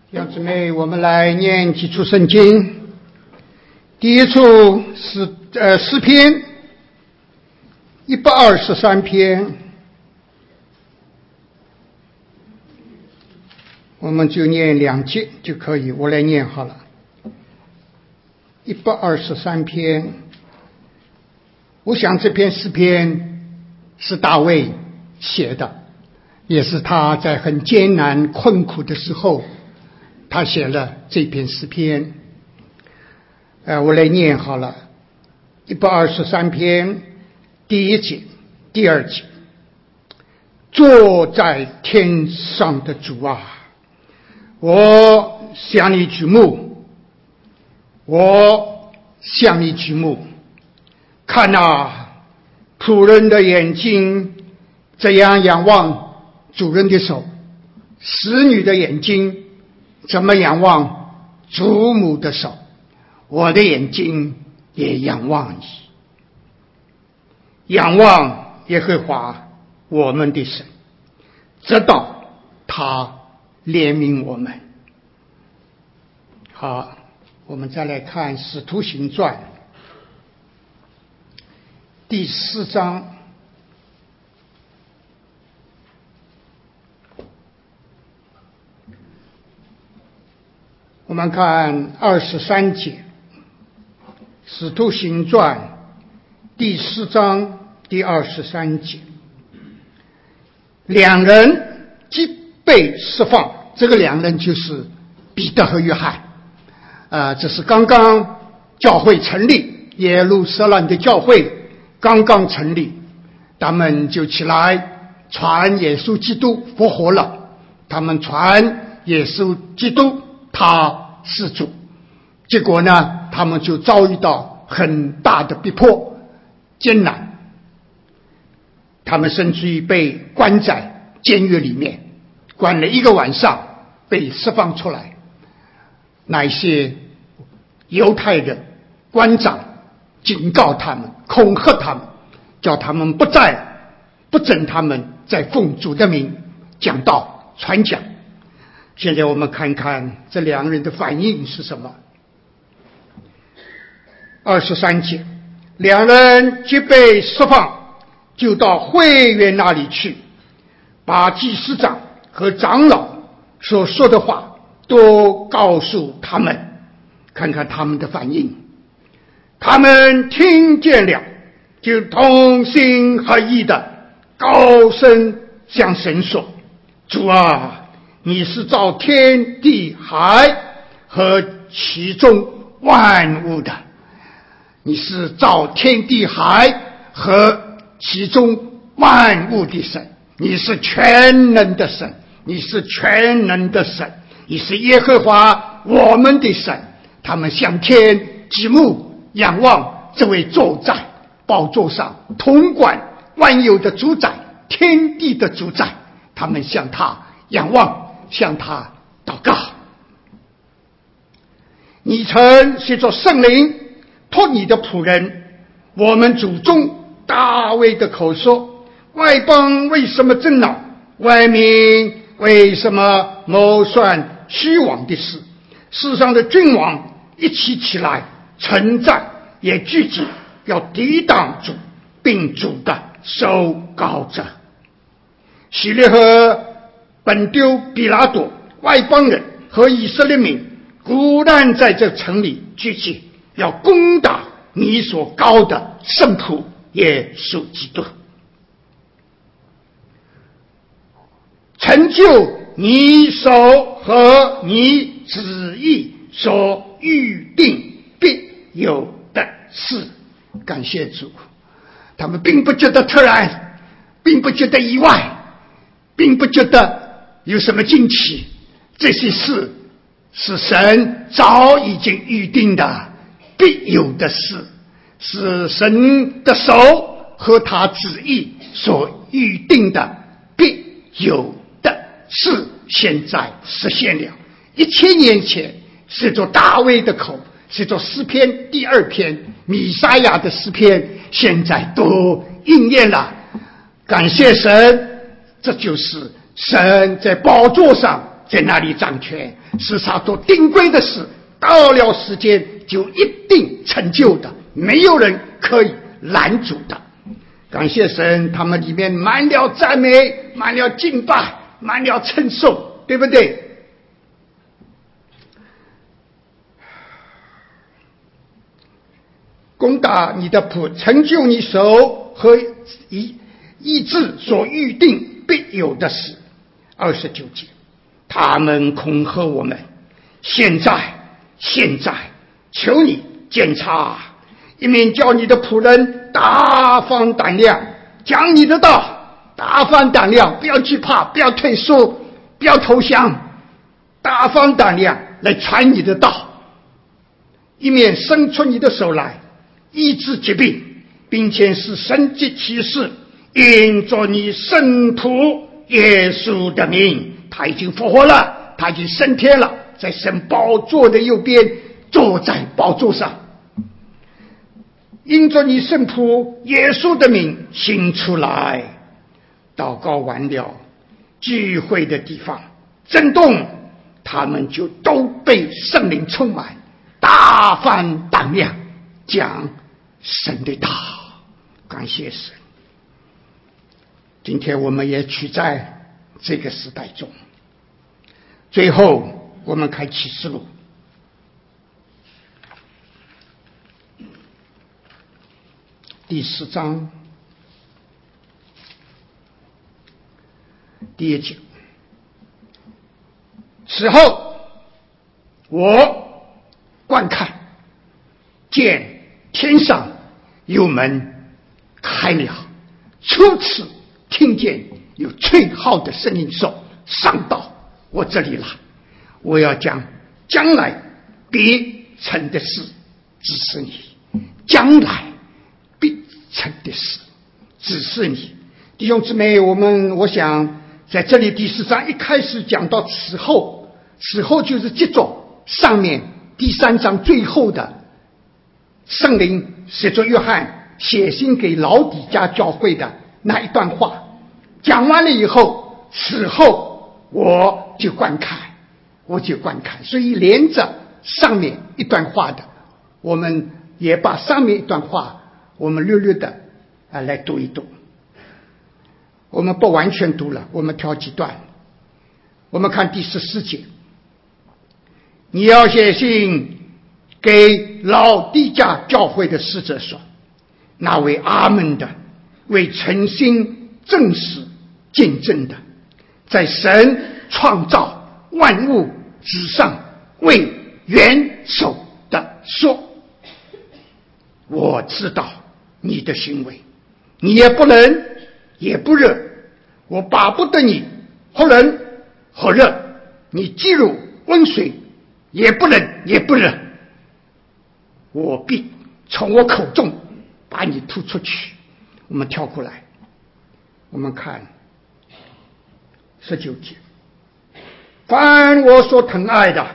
弟兄姊妹，我们来念几处圣经。第一处是诗篇123篇，我们就念2节就可以，我来念好了。123篇，我想这篇诗篇是大卫写的，也是他在很艰难困苦的时候他写了这篇诗篇。我来念好了。123篇第1节、第2节。坐在天上的主啊，我向你举目，我向你举目。看啊，仆人的眼睛这样仰望主人的手，使女的眼睛怎么仰望主母的手，我的眼睛也仰望你，仰望耶和华我们的神，直到他怜悯我们。好，我们再来看《使徒行传》第4章。我们看23节，使徒行传第4章第23节。2人即被释放，这个2人就是彼得和约翰。这是刚刚教会成立，耶路撒冷的教会刚刚成立，他们就起来传耶稣基督复活了，他们传耶稣基督他是主。结果呢，他们就遭遇到很大的逼迫艰难，他们甚至于被关在监狱里面，关了1个晚上，被释放出来。那一些犹太人官长警告他们，恐吓他们，叫他们不准他们再奉主的名讲道传讲。现在我们看看这2人的反应是什么。23节，2人即被释放，就到会院那里去，把祭司长和长老所说的话都告诉他们。看看他们的反应。他们听见了，就同心合意的高声向神说：主啊，你是造天地海和其中万物的，你是造天地海和其中万物的神，你是全能的神，你是全能的神，你是耶和华我们的神。他们向天举目仰望这位坐在宝座上统管万有的主宰，天地的主宰，他们向他仰望，向他祷告。你曾借着圣灵托你的仆人我们祖宗大卫的口说：外邦为什么争闹，外民为什么谋算虚妄的事？世上的君王一起来，称赞也聚集，要抵挡主，并主的手高者。希律和本丢比拉多外邦人和以色列民固然在这城里聚集，要攻打你所高的圣仆耶稣基督，成就你手和你旨意所预定必有的事。感谢主，他们并不觉得突然，并不觉得意外，并不觉得有什么惊奇，这些事是神早已经预定的必有的事，是神的手和他旨意所预定的必有的事，现在实现了。1000年前是做大卫的口，是做诗篇第2篇弥赛亚的诗篇，现在都应验了。感谢神，这就是神在宝座上在那里掌权，是他所定规的事，到了时间就一定成就的，没有人可以拦阻的。感谢神，他们里面满了赞美，满了敬拜，满了称颂，对不对？攻打你的仆，成就你手和意志所预定必有的事。29节，他们恐吓我们，现在求你检查，一面叫你的仆人大放胆量，讲你的道，大放胆量，不要惧怕，不要退缩，不要投降，大放胆量来传你的道，一面伸出你的手来医治疾病，并且是神迹奇事，因着你圣仆耶稣的名，他已经复活了，他已经升天了，在神宝座的右边，坐在宝座上。因着你圣仆耶稣的名行出来。祷告完了，聚会的地方震动，他们就都被圣灵充满，大放胆量讲神的道。感谢神。今天我们也处在这个时代中。最后我们看启示录第4章第1节。此后我观看，见天上有门开了，初次听见有吹号的声音说，上到我这里来，我要将将来必成的事指示你，将来必成的事指示你。弟兄姊妹，我想在这里第4章一开始讲到此后就是接着上面第3章最后的圣灵使徒约翰写信给老底嘉教会的那一段话，讲完了以后，此后我就观看，所以连着上面一段话的，我们也把上面一段话我们略略的来读一读。我们不完全读了，我们挑几段。我们看第14节，你要写信给老底嘉教会的使者说，那位阿们的，为诚心正实见证的，在神创造万物之上为元首的说，我知道你的行为，你也不冷也不热，我巴不得你或冷或热，你既如温水，也不冷也不热，我必从我口中把你吐出去。我们跳过来，我们看19节，凡我所疼爱的，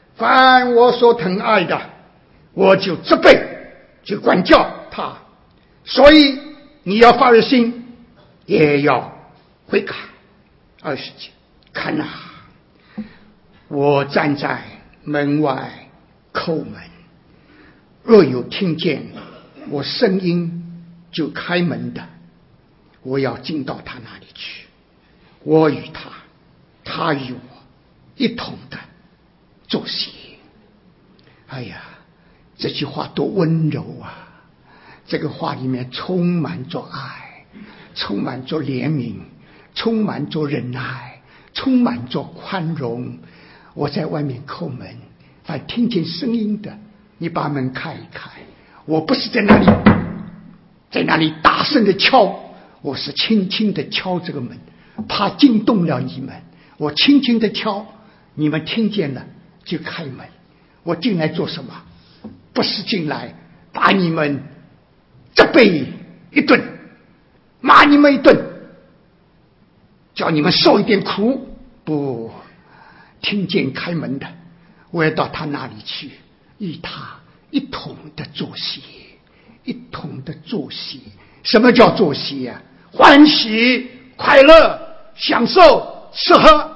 我就责备，就管教他，所以你要发热心，也要悔改。20节，看啊，我站在门外叩门，若有听见我声音就开门的，我要进到他那里去，我与他，他与我一同的坐席。哎呀，这句话多温柔啊！这个话里面充满着爱，充满着怜悯，充满着忍耐，充满着宽容。我在外面叩门，凡听见声音的，你把门开一开。我不是在那里大声的敲，我是轻轻的敲这个门，怕惊动了你们。我轻轻的敲，你们听见了就开门。我进来做什么？不是进来把你们责备一顿，骂你们一顿，叫你们受一点苦。不，听见开门的，我要到他那里去，与他一同的坐席，一同的坐席。什么叫坐席啊？欢喜快乐享受吃喝，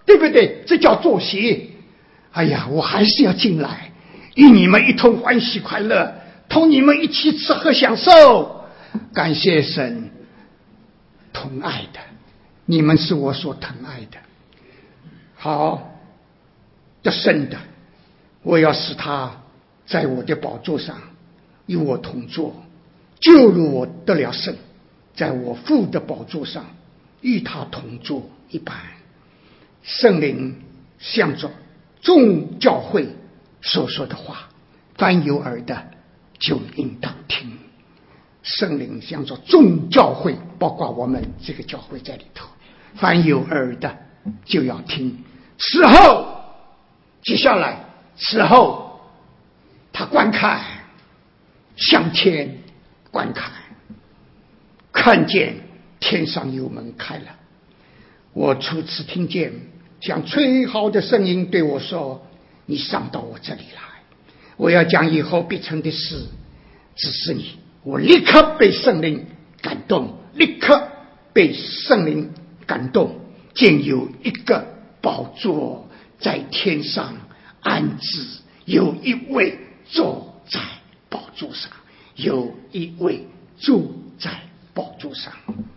对不对？这叫做席。哎呀，我还是要进来，与你们一同欢喜快乐，同你们一起吃喝享受。感谢神，疼爱的，你们是我所疼爱的。好，这圣的，我要使他在我的宝座上与我同坐，就如我得了圣，在我父的宝座上与他同坐一般。圣灵向着众教会所说的话，凡有耳的就应当听。圣灵向着众教会，包括我们这个教会在里头，凡有耳的就要听。此后，接下来此后，他观看，向天观看，看见天上有门开了。我初次听见像吹号的声音对我说：“你上到我这里来，我要将以后必成的事指示你。”我立刻被圣灵感动，立刻被圣灵感动，见有一个宝座在天上安置，有一位坐在宝座上，有一位坐在宝座上。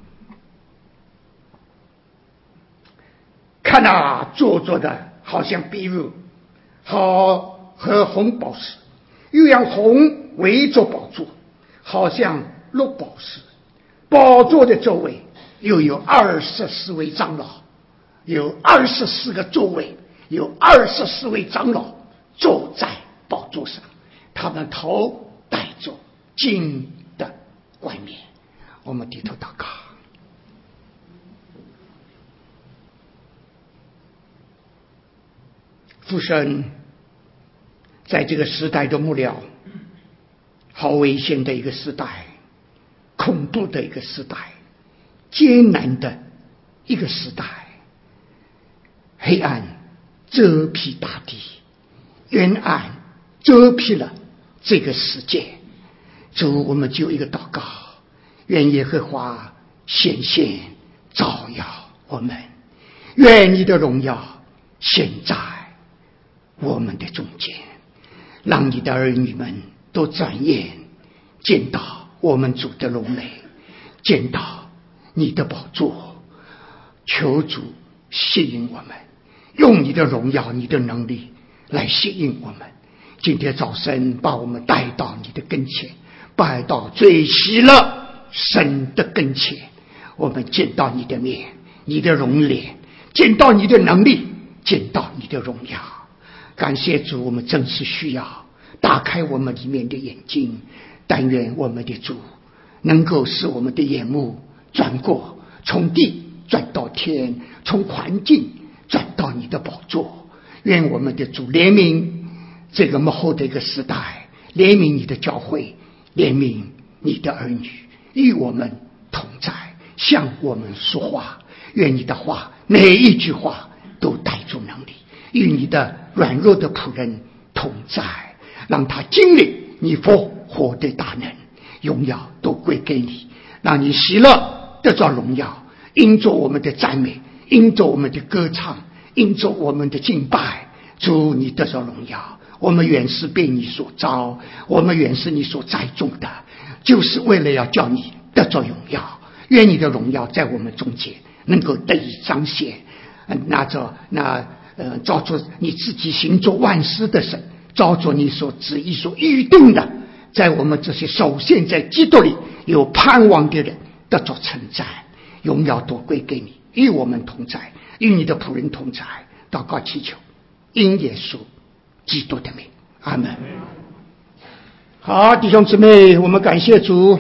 看那坐着的好像碧玉，好和红宝石，又让红围着宝座，好像绿宝石。宝座的周围又有24位长老，有24个座位，有24位长老坐在宝座上，他们头戴着金的冠冕。我们低头祷告。父神，在这个时代的末了，好危险的一个时代，恐怖的一个时代，艰难的一个时代，黑暗遮蔽大地，冤暗遮蔽了这个世界。主，我们就一个祷告，愿耶和华显现照耀我们，愿你的荣耀现在我们的中间，让你的儿女们都转眼见到我们主的荣美，见到你的宝座。求主吸引我们，用你的荣耀、你的能力来吸引我们。今天早晨把我们带到你的跟前，带到最喜乐神的跟前，我们见到你的面，你的容脸，见到你的能力，见到你的荣耀。感谢主，我们真是需要打开我们里面的眼睛，但愿我们的主能够使我们的眼目转过，从地转到天，从环境转到你的宝座。愿我们的主怜悯这个幕后的一个时代，怜悯你的教会，怜悯你的儿女，与我们同在，向我们说话。愿你的话每一句话都带着能力，与你的软弱的仆人同在，让他经历你复活的大能，荣耀都归给你，让你喜乐得着荣耀，因着我们的赞美，因着我们的歌唱，因着我们的敬拜，主你得着荣耀。我们原是被你所招，我们原是你所栽种的，就是为了要叫你得着荣耀。愿你的荣耀在我们中间能够得以彰显，照着你自己行作万事的神，照着你所旨意所预定的，在我们这些首先在基督里有盼望的人得着称赞，荣耀都归给你，与我们同在，与你的仆人同在。祷告祈求，因耶稣基督的名，阿们。好，弟兄姊妹，我们感谢主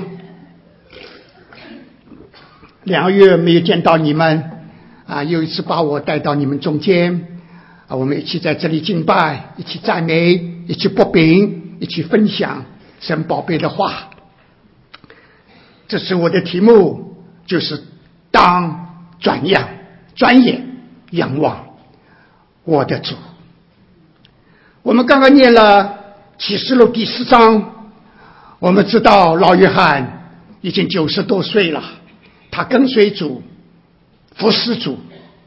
，2个月没有见到你们又一次把我带到你们中间我们一起在这里敬拜，一起赞美，一起擘饼，一起分享神宝贝的话。这是我的题目，就是当转眼仰望我的主。我们刚刚念了启示录第4章，我们知道老约翰已经90多岁了，他跟随主，服侍主，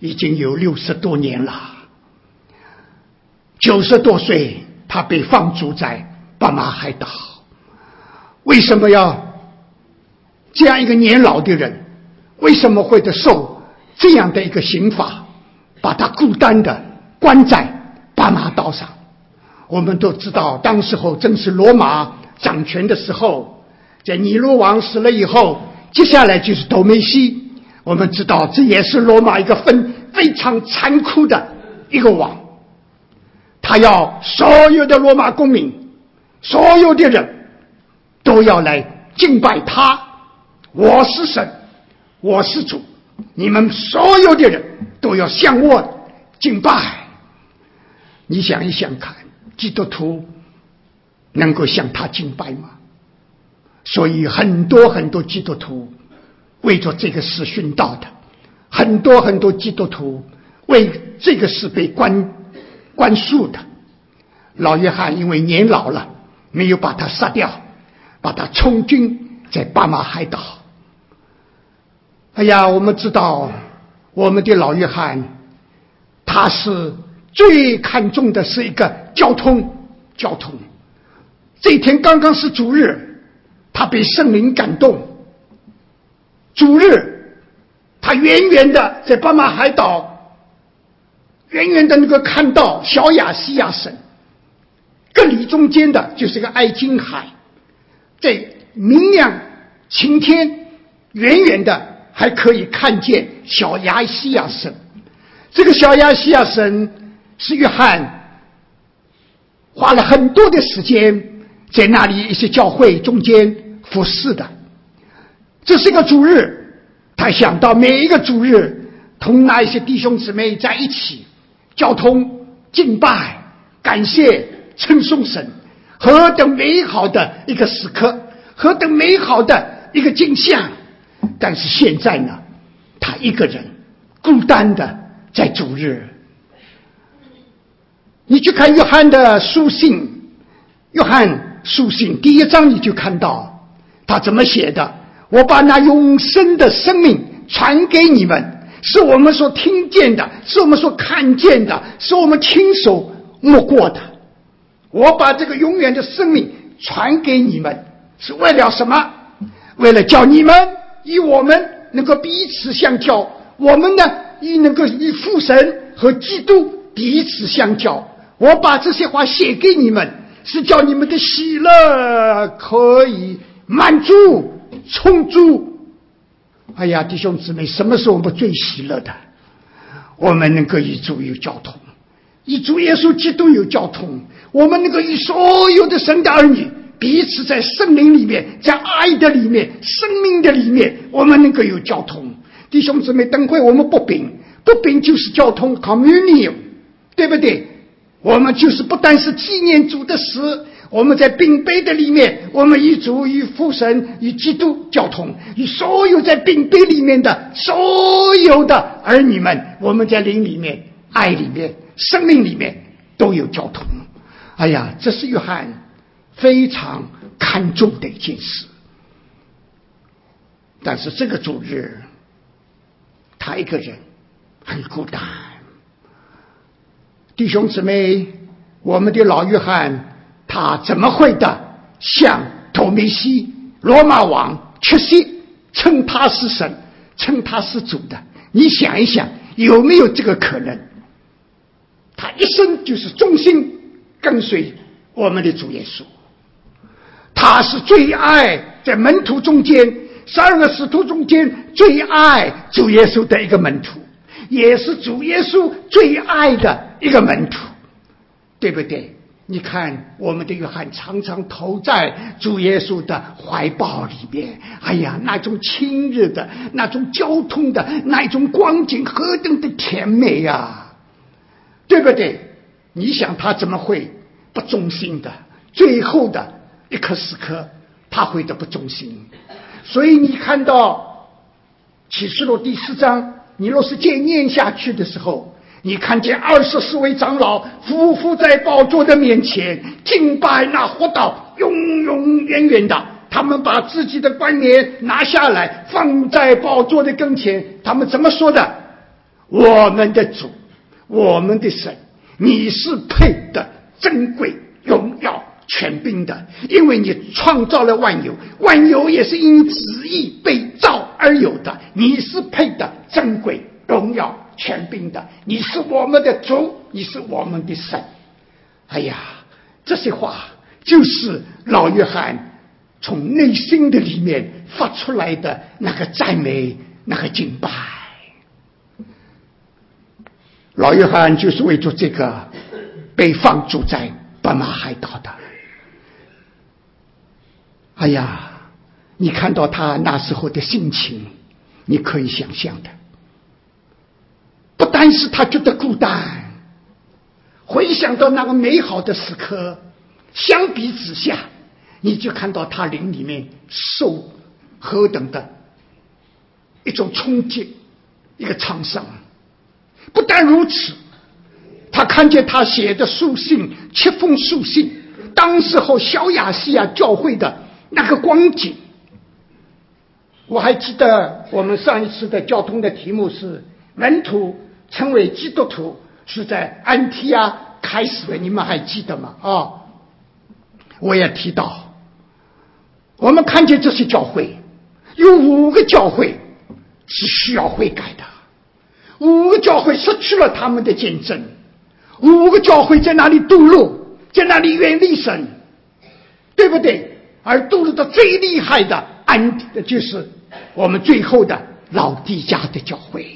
已经有60多年了。90多岁，他被放逐在巴马海岛。为什么要这样一个年老的人，为什么会受这样的一个刑罚，把他孤单的关在巴马岛上？我们都知道，当时候正是罗马掌权的时候，在尼罗王死了以后，接下来就是多梅西。我们知道，这也是罗马一个非常残酷的一个王，他要所有的罗马公民，所有的人都要来敬拜他。我是神，我是主，你们所有的人都要向我敬拜。你想一想看，基督徒能够向他敬拜吗？所以很多基督徒为着这个事殉道的，很多基督徒为这个事被关束的。老约翰因为年老了，没有把他杀掉，把他充军在巴马海岛。哎呀，我们知道我们的老约翰，他是最看重的是一个交通。这一天刚刚是主日，他被圣灵感动。主日，他远远的在巴马海岛，远远的那个看到小亚细亚省，隔里中间的就是个爱琴海，在明亮晴天，远远的还可以看见小亚细亚省。这个小亚细亚省是约翰花了很多的时间在那里一些教会中间服侍的。这是一个主日，他想到每一个主日同那一些弟兄姊妹在一起交通敬拜感谢称颂神，何等美好的一个时刻，何等美好的一个景象。但是现在呢，他一个人孤单的在主日。你去看约翰的书信，约翰书信第1章你就看到他怎么写的：我把那永生的生命传给你们，是我们所听见的，是我们所看见的，是我们亲手摸过的。我把这个永远的生命传给你们，是为了什么？为了叫你们与我们能够彼此相交，我们呢能够与父神和基督彼此相交。我把这些话写给你们，是叫你们的喜乐可以满足充足。哎呀，弟兄姊妹，什么是我们最喜乐的？我们能够与主有交通，与主耶稣基督有交通，我们能够与所有的神的儿女彼此在圣灵里面，在爱的里面，生命的里面，我们能够有交通。弟兄姊妹，等会我们不饼就是交通 communion， 对不对？我们就是不单是纪念主的死，我们在饼杯的里面，我们与主与父神与基督交通，与所有在饼杯里面的所有的儿女们，我们在灵里面爱里面生命里面都有交通。哎呀，这是约翰非常看重的一件事。但是这个主日他一个人很孤单。弟兄姊妹，我们的老约翰他怎么会的向托梅西罗马王确信称他是神称他是主的？你想一想，有没有这个可能？他一生就是忠心跟随我们的主耶稣，他是最爱在门徒中间12个使徒中间最爱主耶稣的一个门徒，也是主耶稣最爱的一个门徒，对不对？你看我们的约翰常常投在主耶稣的怀抱里面，哎呀，那种亲热的那种交通的那种光景何等的甜美啊，对不对？你想他怎么会不忠心的？最后的一刻时刻他会的不忠心。所以你看到启示录第4章，你若是再念下去的时候，你看见24位长老匍匐在宝座的面前敬拜那活道永永远远的，他们把自己的冠冕拿下来放在宝座的跟前，他们怎么说的？ 我们的主，我们的神，你是配的珍贵荣耀权柄的，因为你创造了万有，万有也是因旨意被造而有的，你是配的珍贵荣耀权柄的，你是我们的主，你是我们的神。哎呀，这些话就是老约翰从内心的里面发出来的那个赞美，那个敬拜。老约翰就是为着这个被放逐在伯马海岛的。哎呀，你看到他那时候的心情，你可以想象的。不单是他觉得孤单，回想到那个美好的时刻，相比之下，你就看到他灵里面受何等的一种冲击，一个创伤。不但如此，他看见他写的书信，7封书信，当时候小亚细亚教会的那个光景。我还记得我们上一次的交通的题目是门徒成为基督徒是在安提亚开始的，你们还记得吗？我也提到，我们看见这些教会有5个教会是需要悔改的，5个教会失去了他们的见证，5个教会在那里堕落，在那里远离神，对不对？而堕落的最厉害的就是我们最后的老底嘉的教会。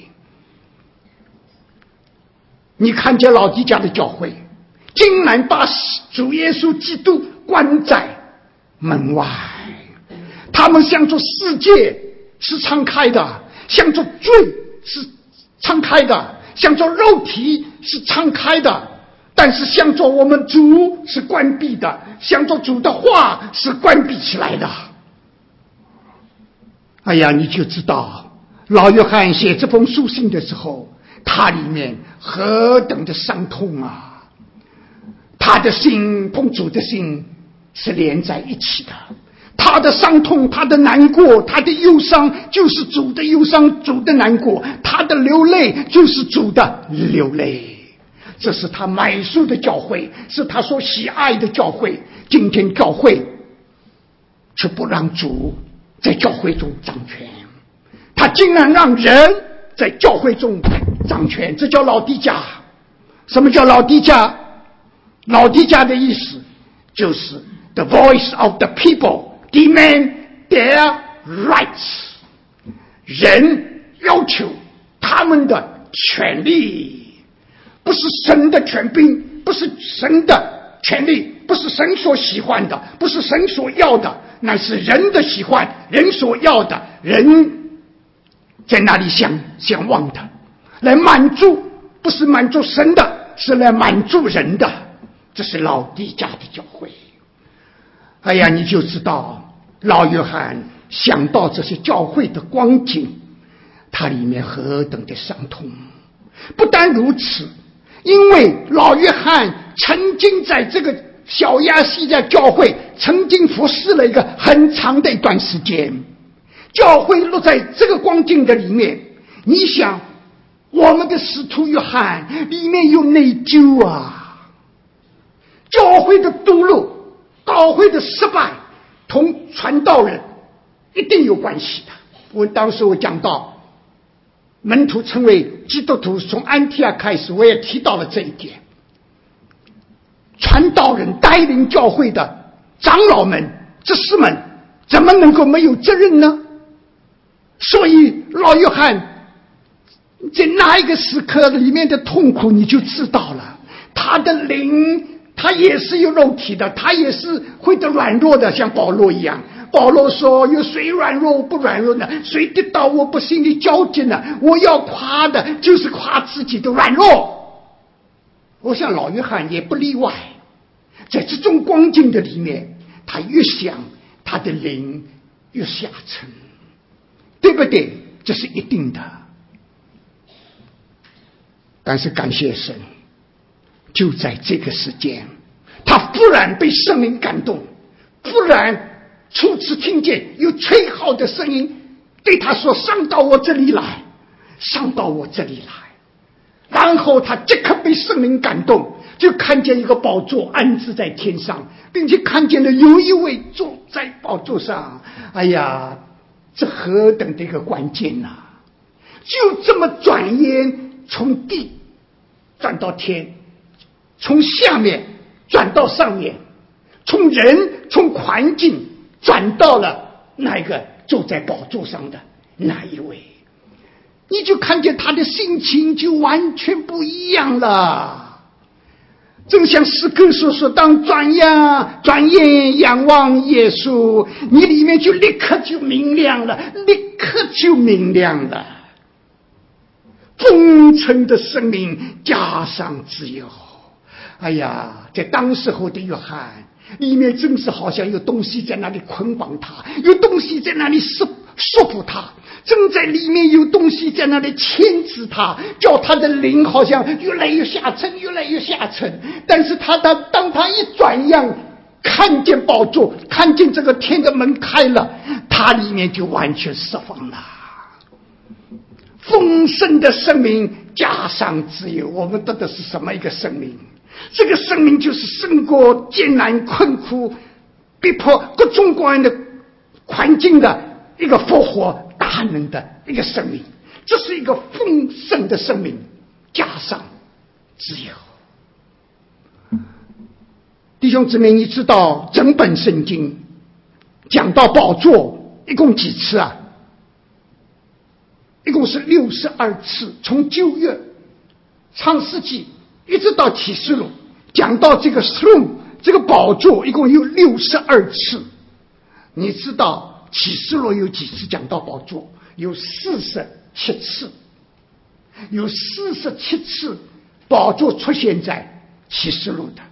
你看见老底嘉的教会竟然把主耶稣基督关在门外，他们向着世界是敞开的，向着罪是敞开的，向着肉体是敞开的，但是向着我们主是关闭的，向着主的话是关闭起来的。哎呀，你就知道老约翰写这封书信的时候，他里面何等的伤痛啊！他的心同主的心是连在一起的，他的伤痛，他的难过，他的忧伤就是主的忧伤，主的难过，他的流泪就是主的流泪。这是他买书的教会，是他所喜爱的教会。今天教会却不让主在教会中掌权，他竟然让人在教会中掌权，这叫老底嘉。什么叫老底嘉？老底嘉的意思就是 the voice of the people demand their rights， 人要求他们的权利，不是神的权柄，不是神的权利，不是神所喜欢的，不是神所要的，乃是人的喜欢，人所要的，人在那里想望的，来满足，不是满足神的，是来满足人的。这是老底嘉的教会。哎呀，你就知道老约翰想到这些教会的光景，他里面何等的伤痛。不但如此，因为老约翰曾经在这个小亚细亚教会曾经服侍了一个很长的一段时间，教会落在这个光景的里面，你想我们的使徒约翰里面有内疚啊，教会的堕落，教会的失败同传道人一定有关系的。当时我讲到门徒成为基督徒从安提阿开始，我也提到了这一点。传道人带领教会的长老们、执事们怎么能够没有责任呢？所以老约翰在那一个时刻里面的痛苦你就知道了，他的灵他也是有肉体的，他也是会得软弱的，像保罗一样。保罗说，有谁软弱不软弱呢？谁跌倒我不心里焦急呢？我要夸的就是夸自己的软弱。我想老约翰也不例外，在这种光景的里面，他越想他的灵越下沉，对不对？这是一定的。但是感谢神，就在这个时间，他忽然被圣灵感动，忽然初次听见有吹号的声音对他说，上到我这里来，上到我这里来。 然后他即刻被圣灵感动，就看见一个宝座安置在天上，并且看见了有一位坐在宝座上。哎呀，这何等的一个关键啊！就这么转眼从地转到天，从下面转到上面，从人从环境转到了那个坐在宝座上的那一位，你就看见他的心情就完全不一样了。正像诗歌所说，当转眼仰望耶稣，你里面就立刻就明亮了，立刻就明亮了。丰盛的生命加上自由。哎呀，在当时候的约翰里面，真是好像有东西在那里捆绑他，有东西在那里束缚他，正在里面有东西在那里牵制他，叫他的灵好像越来越下沉，越来越下沉。但是当他一转样看见宝座，看见这个天的门开了，他里面就完全释放了。丰盛的生命加上自由，我们得的是什么一个生命？这个生命就是胜过艰难困苦逼迫各种各样的环境的一个复活大能的一个生命。这是一个丰盛的生命加上自由。弟兄姊妹，你知道整本圣经讲到宝座一共几次啊？一共是62次，从旧约创世纪一直到启示录，讲到这个 throne 这个宝座一共有62次。你知道启示录有几次讲到宝座？有47次，有47次宝座出现在启示录的，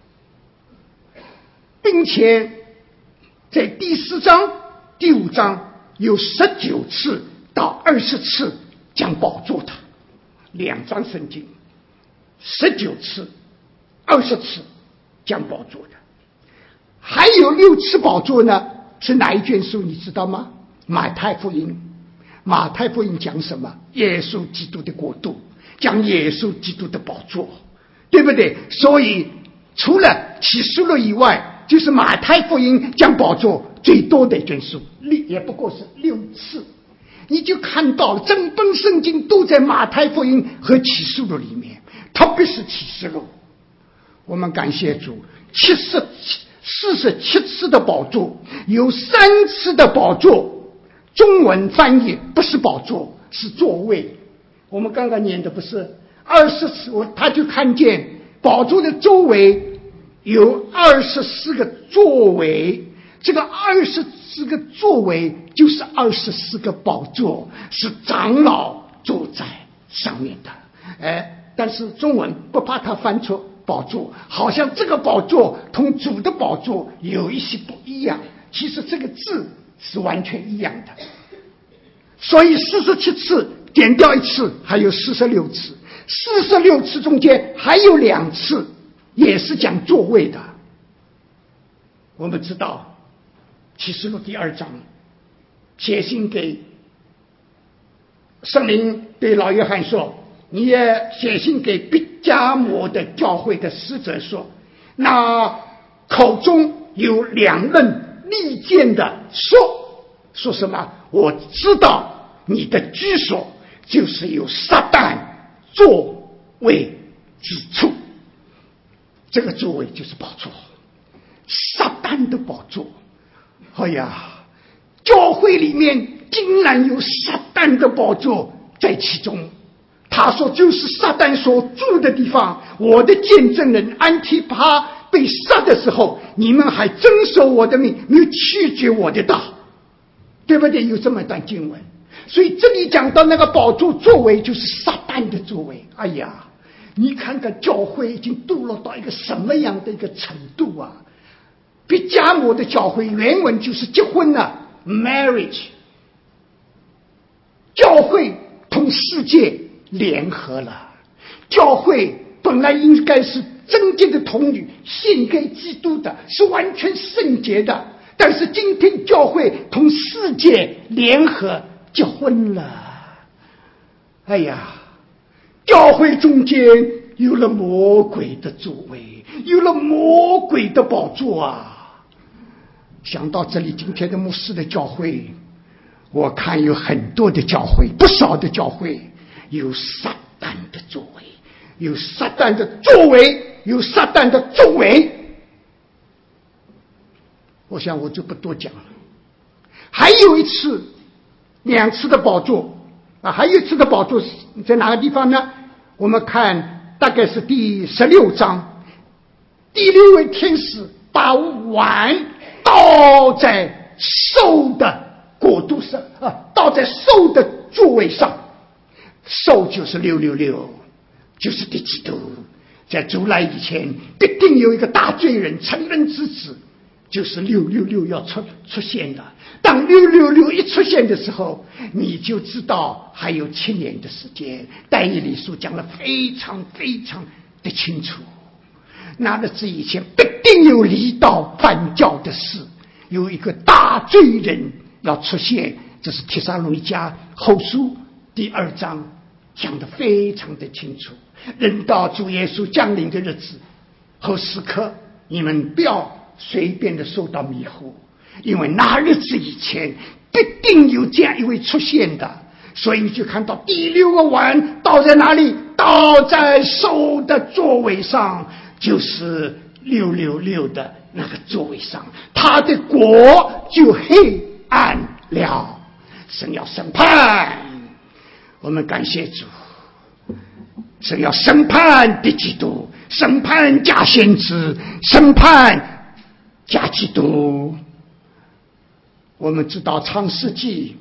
并且在第4章第5章有19次到20次讲宝座的，2章圣经19次20次讲宝座的。还有6次宝座呢，是哪一卷书你知道吗？马太福音。马太福音讲什么？耶稣基督的国度，讲耶稣基督的宝座，对不对？所以除了启示录以外，就是马太福音讲宝座最多的一卷书，也不过是6次。你就看到整本圣经都在马太福音和启示录里面，特别是启示录。我们感谢主，47次的宝座，有3次的宝座中文翻译不是宝座，是座位。我们刚刚念的不是20次，他就看见宝座的周围有24个座位，这个24个座位就是24个宝座，是长老坐在上面的。但是中文不怕他翻错宝座，好像这个宝座同主的宝座有一些不一样，其实这个字是完全一样的。所以47次点掉1次，还有46次，46次中间还有2次也是讲座位的。我们知道启示录第2章写信给圣灵对老约翰说，你也写信给毕加摩的教会的使者说，那口中有2刃利剑的说什么？我知道你的居所就是有撒旦座位之处，这个座位就是宝座，撒旦的宝座。哎呀，教会里面竟然有撒旦的宝座在其中。他说就是撒旦所住的地方。我的见证人安提帕被杀的时候，你们还遵守我的命，没有拒绝我的道，对不对？有这么一段经文。所以这里讲到那个宝座座位就是撒旦的座位。哎呀，你看看教会已经堕落到一个什么样的一个程度啊！毕加摩的教会原文就是结婚了 marriage， 教会同世界联合了。教会本来应该是贞洁的童女，献给基督的，是完全圣洁的，但是今天教会同世界联合结婚了。哎呀， 教会中间有了魔鬼的作为，有了魔鬼的宝座啊！想到这里，今天的牧师的教会，我看有很多的教会，不少的教会有撒旦的作为，有撒旦的作为，有撒旦的作为。我想我就不多讲了。还有一次，2次的宝座啊，还有一次的宝座在哪个地方呢？我们看大概是第16章，第6位天使把碗倒在兽的国度上啊，倒在兽的座位上。兽就是666，就是敌基督。在主来以前，必定有一个大罪人，成人之子，就是666要出现的。当666一出现的时候，你就知道还有7年的时间。但以理书讲得非常非常的清楚。那日子以前必定有离道反教的事，有一个大罪人要出现，这是帖撒罗尼迦后书第2章讲得非常的清楚。人到主耶稣降临的日子和时刻，你们不要随便的受到迷惑，因为那日子以前必定有这样一位出现的。所以你就看到第6个碗倒在哪里？倒在兽的座位上，就是666的那个座位上，他的国就黑暗了。神要审判，我们感谢主。神要审判敌基督，审判假先知，审判假基督。我们知道创世纪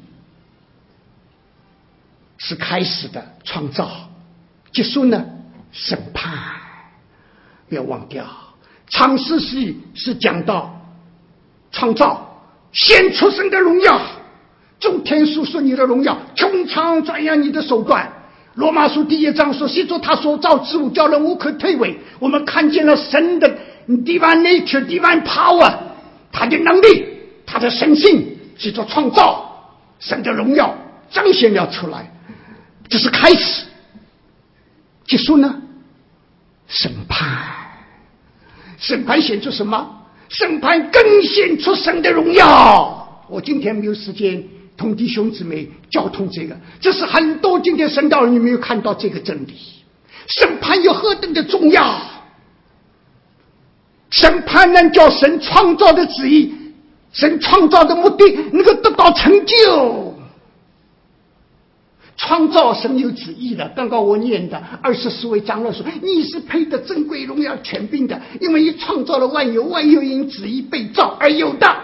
是开始的创造，结束呢审判。不要忘掉，创世纪是讲到创造，先出生的荣耀，众天述说你的荣耀，穹苍传扬你的手段。罗马书第1章说，协助他所造之物，叫人无可推诿。我们看见了神的 divine nature divine power， 他的能力，他的神性，协助创造，神的荣耀彰显了出来。这是开始，结束呢审判。审判显出什么？审判更显出神的荣耀。我今天没有时间同弟兄姊妹交通这个，这是很多今天神道人没有看到这个真理。审判有何等的重要？审判能叫神创造的旨意，神创造的目的能够得到成就。创造神有旨意的，刚刚我念的24位长老说，你是配得珍贵荣耀权柄的，因为你创造了万有，万有因旨意被造而有的。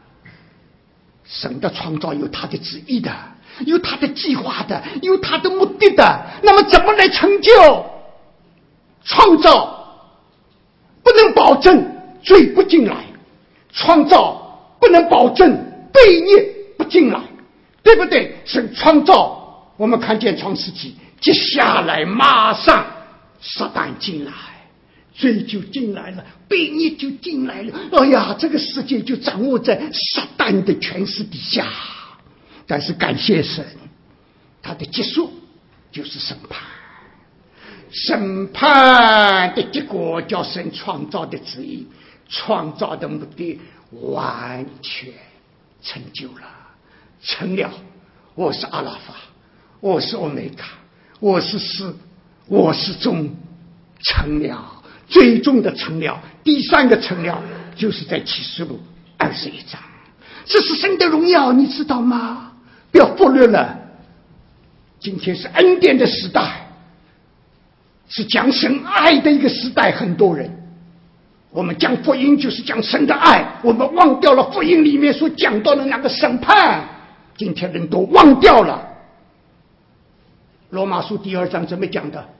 神的创造有他的旨意的，有他的计划的，有他的目的的。那么怎么来成就？创造不能保证罪不进来，创造不能保证悖逆不进来，对不对？神创造，我们看见创世纪，接下来马上撒旦进来，罪就进来了，悖逆就进来了。哎呀，这个世界就掌握在撒旦的权势底下。但是感谢神，它的结束就是审判。审判的结果叫神创造的旨意，创造的目的完全成就了，成了。我是阿拉法，我是欧米伽，我是始，我是终，成了。最终的成了，第3个成了就是在启示录21章。这是神的荣耀，你知道吗？不要忽略了，今天是恩典的时代，是讲神爱的一个时代。很多人我们讲福音就是讲神的爱，我们忘掉了福音里面所讲到的那个审判，今天人都忘掉了。罗马书第2章怎么讲的？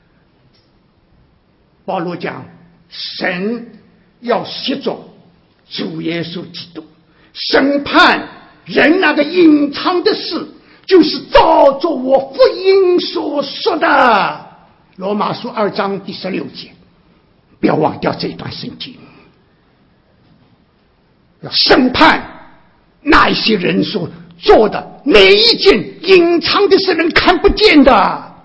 保罗讲，神要协助主耶稣基督审判人那个隐藏的事，就是照着我福音所说的。罗马书2章第16节，不要忘掉这一段圣经。要审判那一些人所做的每一件隐藏的是人看不见的，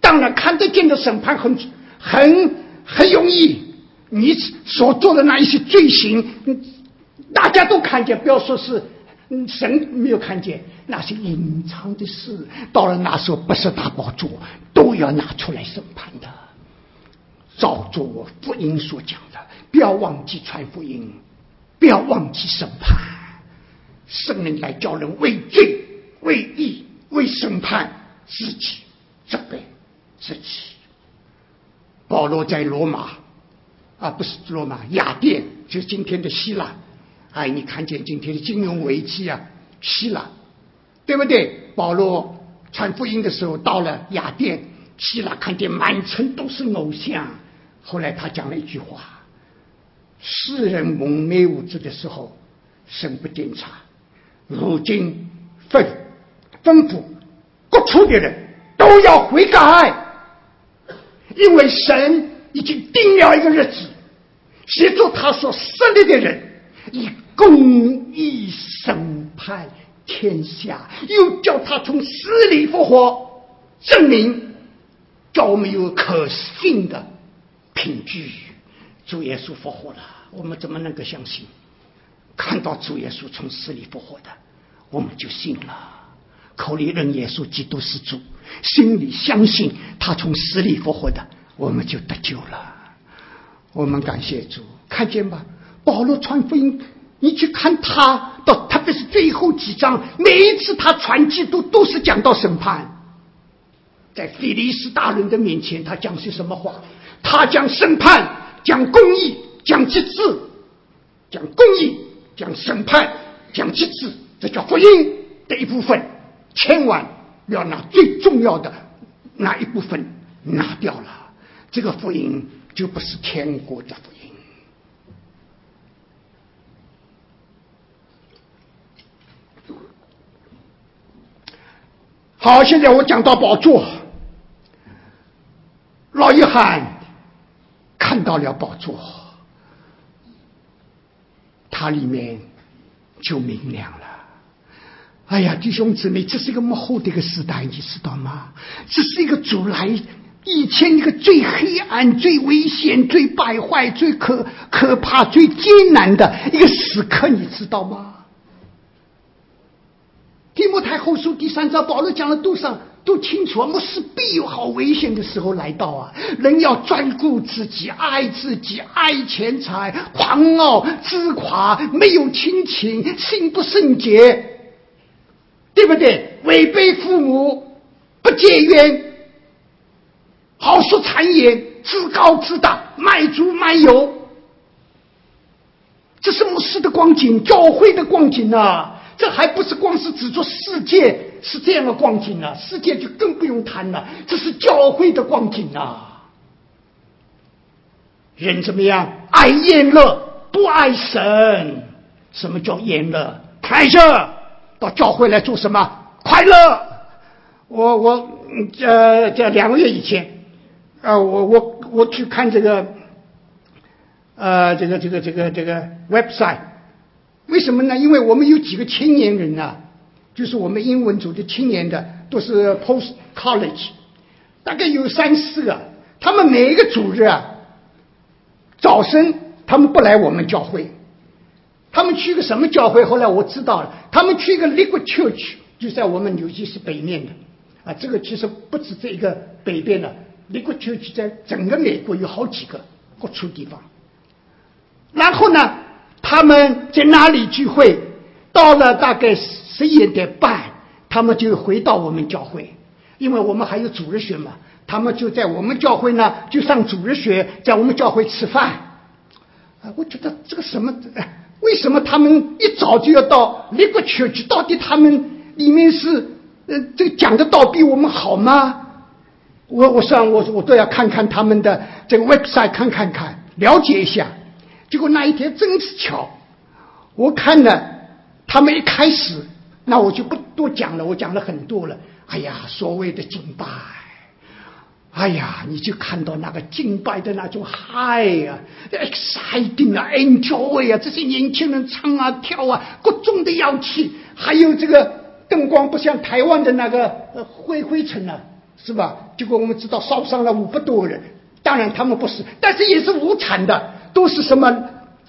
当然看得见的审判很容易，你所做的那一些罪行大家都看见，不要说是神没有看见，那些隐藏的事到了那时候不是大宝座都要拿出来审判的。照着我福音所讲的，不要忘记传福音，不要忘记审判。圣灵来叫人为罪为义为审判自己，责备自己。保罗在罗马不是罗马，雅典，就是今天的希腊。你看见今天的金融危机希腊，对不对？保罗传福音的时候到了雅典，希腊看见满城都是偶像。后来他讲了一句话：世人蒙昧无知的时候，神不监察，如今吩咐各处的人都要悔改，因为神已经定了一个日子，协助他所设立的人以公义审判天下，又叫他从死里复活，证明叫我们有可信的凭据。主耶稣复活了，我们怎么能够相信？看到主耶稣从死里复活的，我们就信了。口里认耶稣基督是主，心里相信他从死里复活的，我们就得救了。我们感谢主。看见吧，保罗传福音，你去看他到特别是最后几章，每一次他传基督都是讲到审判。在腓利斯大人的面前，他讲些什么话？他讲审判，讲公义，讲节制，讲公义，讲审判，讲节制，这叫福音的一部分。千万不要拿最重要的那一部分拿掉了，这个福音就不是天国的福音。好，现在我讲到宝座，老约翰看到了宝座，它里面就明亮了。哎呀，弟兄姊妹，这是一个幕后的一个时代，你知道吗？这是一个主来以前一个最黑暗、最危险、最败坏、最可怕、最艰难的一个时刻，你知道吗？提摩太后书第3章，保罗讲的都清楚，末世必有好危险的时候来到啊！人要专顾自己，爱钱财，狂傲自夸，没有亲情，心不圣洁，对不对？违背父母，不结冤，好说谗言，自高自大，卖猪卖油，这是末世的光景，教会的光景啊！这还不是光是指着世界是这样的光景啊，世界就更不用谈了，这是教会的光景啊！人怎么样？爱宴乐，不爱神。什么叫宴乐？开着到教会来做什么？快乐。这2个月以前我去看这个website。为什么呢？因为我们有几个青年人啊，就是我们英文组的青年的，都是 post college， 大概有3-4个，他们每一个主日早晨他们不来我们教会，他们去一个什么教会？后来我知道了，他们去一个 Liquid Church， 就在我们纽约市北面的这个其实不止这一个北边的 Liquid Church， 在整个美国有好几个各处地方。然后呢，他们在哪里聚会？到了大概11点半，他们就回到我们教会，因为我们还有主日学嘛。他们就在我们教会呢，就上主日学，在我们教会吃饭。我觉得这个为什么他们一早就要到 Liquid Church？ 到底他们里面是这个讲的道比我们好吗？我都要看看他们的这个 website， 看，了解一下。结果那一天真是巧，我看了他们一开始，那我就不多讲了，我讲了很多了。哎呀，所谓的敬拜，哎呀，你就看到那个敬拜的那种嗨啊 ，exciting 啊 ，enjoy 啊，这些年轻人唱啊跳啊，各种的摇气，还有这个灯光不像台湾的那个灰尘啊， 是吧？结果我们知道烧伤了500多人，当然他们不是，但是也是无产的，都是什么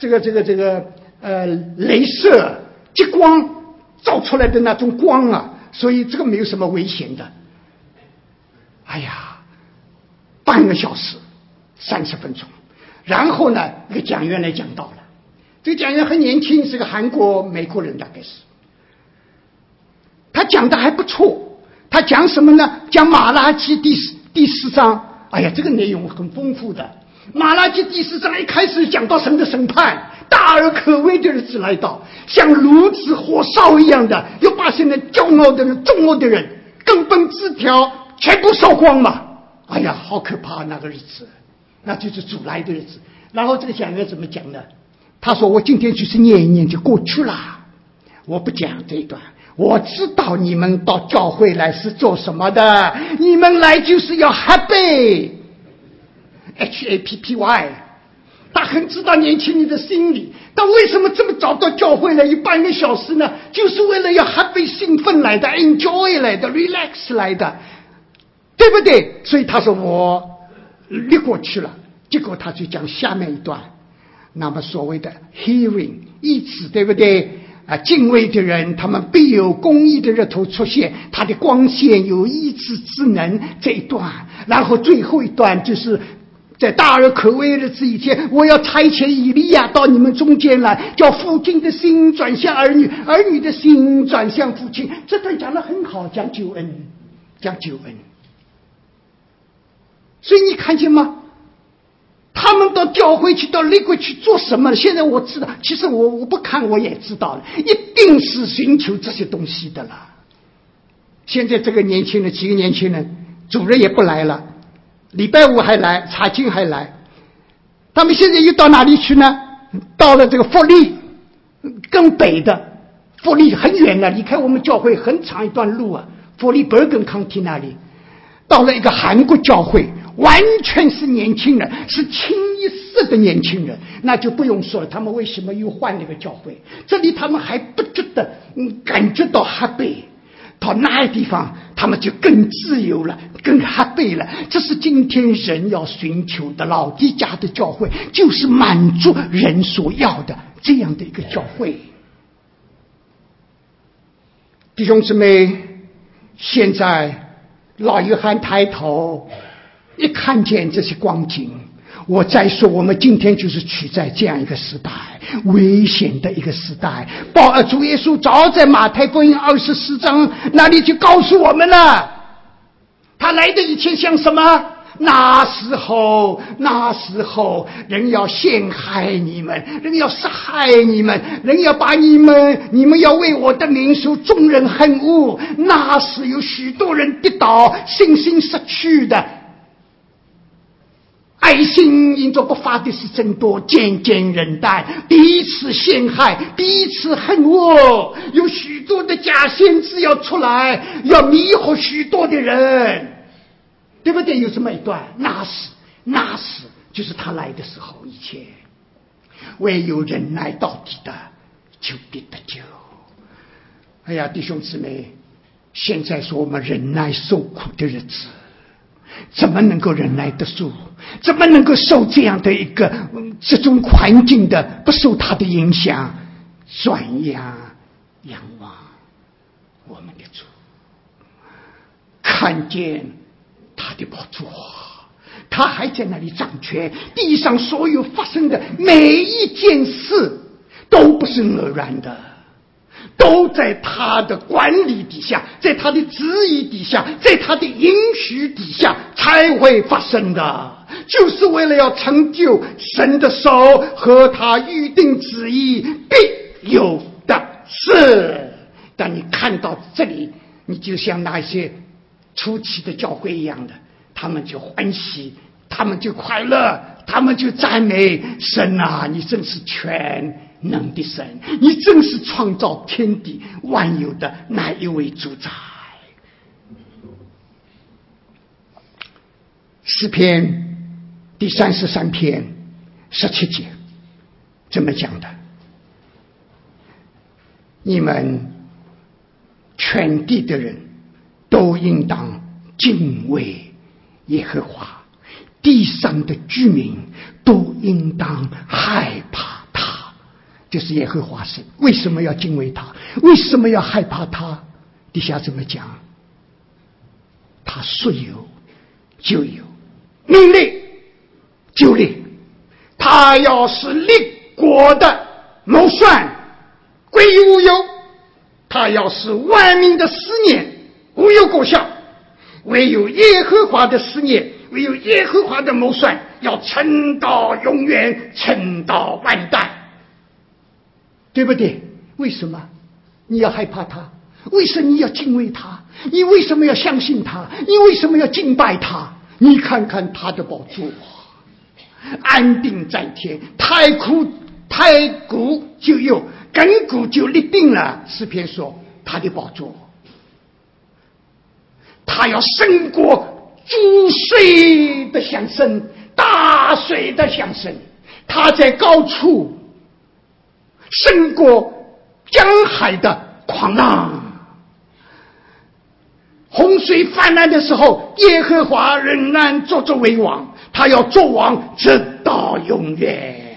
镭射激光照出来的那种光啊，所以这个没有什么危险的。哎呀，半个小时30分钟，然后呢，那个讲员来讲到了，这个讲员很年轻，是个韩国美国人，大概是。他讲的还不错，他讲什么呢？讲马拉基第4章。哎呀，这个内容很丰富的。马拉基第4章一开始讲到神的审判，大而可畏的日子来到，像炉子火烧一样的，要把现在骄傲的人、重傲的人、根本枝条全部烧光嘛。哎呀，好可怕那个日子，那就是主来的日子。然后这个讲员怎么讲呢？他说：“我今天就是念一念就过去了，我不讲这一段。我知道你们到教会来是做什么的，你们来就是要 happy。” HAPPY， 他很知道年轻人的心理，但为什么这么早到教会来有半个小时呢？就是为了要 happy 兴奋来的， enjoy 来的， relax 来的，对不对？所以他说我略过去了，结果他就讲下面一段，那么所谓的 hearing 意志，对不对？敬畏的人，他们必有公义的日头出现，他的光线有医治之能，这一段。然后最后一段就是在大而可畏的日子以前，我要差遣以利亚到你们中间来，叫父亲的心转向儿女，儿女的心转向父亲。这段讲得很好，讲救恩，讲救恩。所以你看见吗？他们到教会去，到内国去做什么？现在我知道，其实我不看我也知道了，一定是寻求这些东西的了。现在这个年轻人，几个年轻人，主任也不来了，礼拜5还来，查经还来。他们现在又到哪里去呢？到了这个佛利，更北的佛利很远了，离开我们教会很长一段路啊。佛利伯根康体那里，到了一个韩国教会。完全是年轻人，是清一色的年轻人，那就不用说了。他们为什么又换了一个教会？这里他们还不觉得感觉到 happy， 到那地方他们就更自由了，更 happy 了。这是今天人要寻求的。老底家的教会就是满足人所要的这样的一个教会。弟兄姊妹，现在老约翰抬头一看见这些光景，我再说我们今天就是处在这样一个时代，危险的一个时代。主耶稣早在马太福音24章那里就告诉我们了，他来的以前像什么？那时候人要陷害你们，人要杀害你们，人要把你们要为我的名受众人恨恶。那时有许多人跌倒，信心失去的，爱心因着不发的是增多，渐渐忍耐，彼此陷害，彼此恨恶。有许多的假先知要出来，要迷惑许多的人，对不对？有这么一段，那时就是他来的时候以前，唯有忍耐到底的就必得救。哎呀，弟兄姊妹，现在说我们忍耐受苦的日子，怎么能够忍耐得住？怎么能够受这样的一个这种环境的不受它的影响？转仰望我们的主，看见他的宝座，他还在那里掌权。地上所有发生的每一件事都不是偶然的，都在他的管理底下，在他的旨意底下，在他的允许底下才会发生的，就是为了要成就神的手和他预定旨意必有的事。当你看到这里，你就像那些初期的教会一样的，他们就欢喜，他们就快乐，他们就赞美神啊！你真是全能的神，你真是创造天地万有的那一位主宰。诗篇第33篇17节这么讲的：你们全地的人都应当敬畏耶和华，地上的居民都应当害怕他。就是耶和华神。为什么要敬畏他？为什么要害怕他？底下怎么讲？他说有就有，命令就立。他要是立国的谋算归于无有，他要是万民的思念无有果效，唯有耶和华的思念，唯有耶和华的谋算，要存到永远，存到万代，对不对？为什么你要害怕他？为什么你要敬畏他？你为什么要相信他？你为什么要敬拜他？你看看他的宝座安定在天，太古就有，亘古就立定了。诗篇说他的宝座，他要胜过诸水的响声，大水的响声，他在高处胜过江海的狂浪。洪水泛滥的时候，耶和华仍然坐着为王，他要做王直到永远。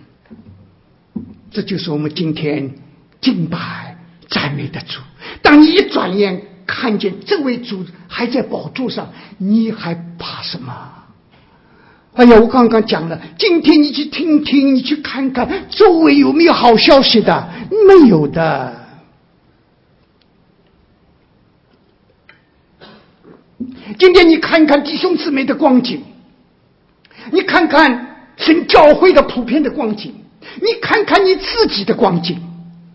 这就是我们今天敬拜赞美的主。当你一转眼看见这位主还在宝座上，你还怕什么？哎呀，我刚刚讲了，今天你去听听，你去看看周围有没有好消息的？没有的。今天你看看弟兄姊妹的光景，你看看神教会的普遍的光景，你看看你自己的光景，